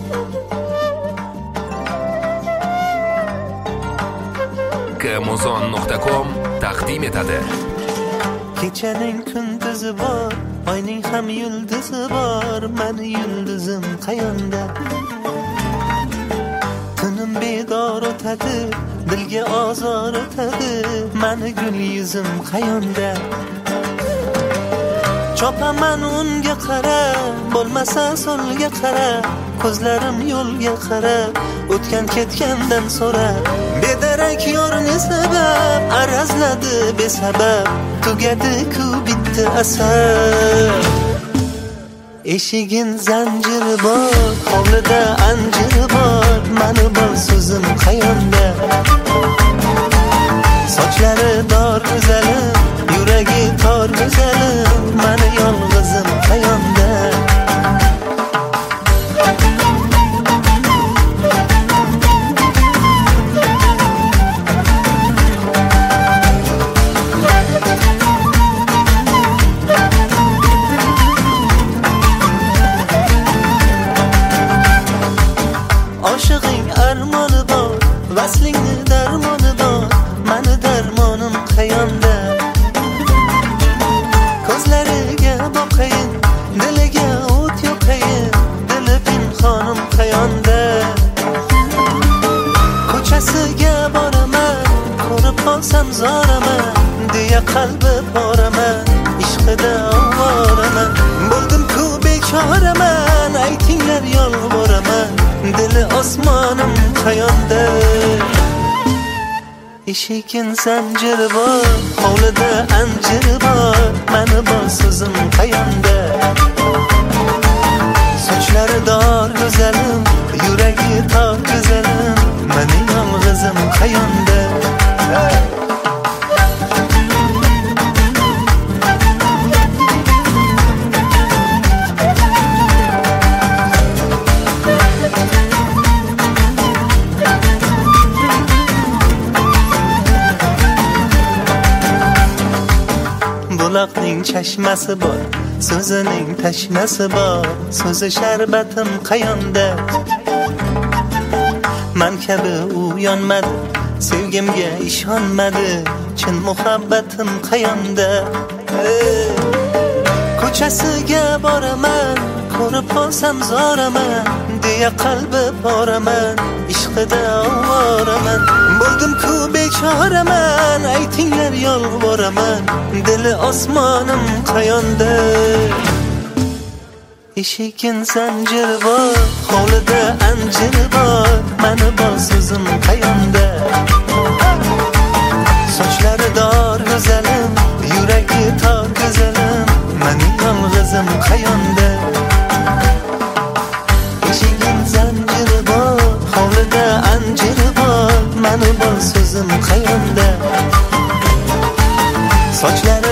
Kmuzon.com taqdim etadi. Kechaning kunduzi bor, oyning ham yulduzi bor, mani yulduzim qayonda? Tunim bedor o'tadi, dilga ozor o'tadi, mani gul yuzim qayonda? Chopaman unga qara, bo'lmasa so'lga qara, ko'zlarim yo'lga qara, o'tgan ketgandan so'ra. Bedarak yorni sabab, arazladi besabab, tugadi-ku bitti asar. Eshigin zanjiri bor, hovlida anjiri bor, mani bor so'zim qayonda? Sochlari dor go'zalim, yuragi tor go'zalim, mani yolg'izim qayonda? Oshig'ing armoni bor, vaslingni darmoni bor, mani darmonim qayonda? Ko'zlariga boqayin, diliga o't yoqayin, dili pinhonim qayonda? Ko'chasiga boraman, ko'rib qolsam zoraman, deya qalbi poraman, ishqida ovoraman. Bo'ldim-ku bechoraman, aytinglar yolvoraman, dili osmonim qayonda? Eshigin zanjiri bor, hovlida anjiri bor, mani bor so'zim qayonda? Sochlari dor go'zalim, yuragi tor go'zalim, mani yolg'izim qayonda? Buloqning chashmasi bor, so'zining tashnasi bor, so'zi sharbatim qayonda? Man kabi u yonmadi, sevgimga ishonmadi, chin muhabbatim qayonda? Ko'chasiga boraman, ko'rib qolsam zoraman, deya qalbi poraman, ishqida ovoraman. Bo'ldim-ku bechoraman, aytinglar yolvoraman, dili osmonim qayonda? Eshigin zanjiri bor, hovlida anjiri bor, mani bor so'zim qayonda? Sochlari dor go'zalim, yuragi tor go'zalim, mani yolg'izim qayonda? Eshigin zanjiri bor, hovlida anjiri bor, mani bor so'zim qayonda? Sochlari